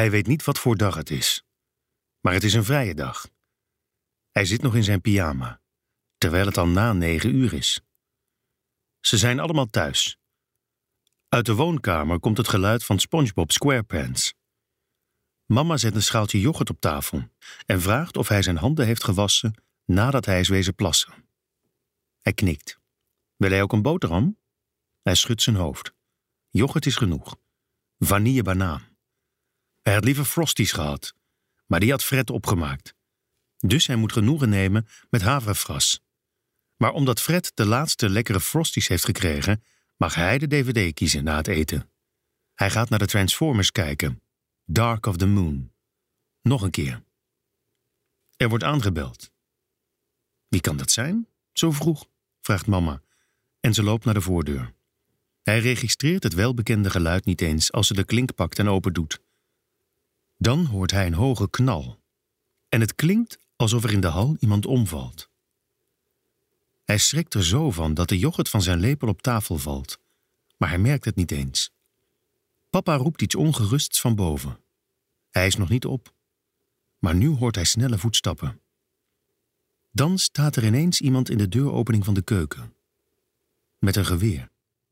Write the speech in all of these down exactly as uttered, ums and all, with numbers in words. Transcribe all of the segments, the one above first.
Hij weet niet wat voor dag het is. Maar het is een vrije dag. Hij zit nog in zijn pyjama, terwijl het al na negen uur is. Ze zijn allemaal thuis. Uit de woonkamer komt het geluid van SpongeBob SquarePants. Mama zet een schaaltje yoghurt op tafel en vraagt of hij zijn handen heeft gewassen nadat hij is wezen plassen. Hij knikt. Wil hij ook een boterham? Hij schudt zijn hoofd. Yoghurt is genoeg. Vanille banaan. Hij had liever Frosties gehad, maar die had Fred opgemaakt. Dus hij moet genoegen nemen met havrefras. Maar omdat Fred de laatste lekkere Frosties heeft gekregen, mag hij de dvd kiezen na het eten. Hij gaat naar de Transformers kijken. Dark of the Moon. Nog een keer. Er wordt aangebeld. Wie kan dat zijn? Zo vroeg, vraagt mama. En ze loopt naar de voordeur. Hij registreert het welbekende geluid niet eens als ze de klink pakt en open doet. Dan hoort hij een hoge knal. En het klinkt alsof er in de hal iemand omvalt. Hij schrikt er zo van dat de yoghurt van zijn lepel op tafel valt. Maar hij merkt het niet eens. Papa roept iets ongerusts van boven. Hij is nog niet op. Maar nu hoort hij snelle voetstappen. Dan staat er ineens iemand in de deuropening van de keuken. Met een geweer.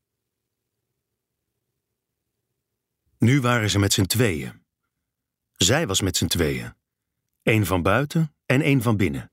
Nu waren ze met z'n tweeën. Zij was met z'n tweeën. Eén van buiten en één van binnen.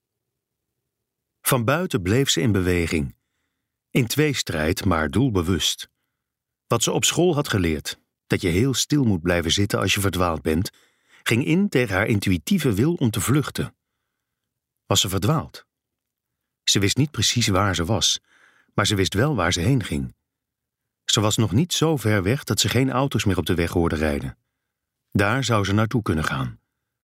Van buiten bleef ze in beweging. In tweestrijd, maar doelbewust. Wat ze op school had geleerd, dat je heel stil moet blijven zitten als je verdwaald bent, ging in tegen haar intuïtieve wil om te vluchten. Was ze verdwaald? Ze wist niet precies waar ze was, maar ze wist wel waar ze heen ging. Ze was nog niet zo ver weg dat ze geen auto's meer op de weg hoorde rijden. Daar zou ze naartoe kunnen gaan.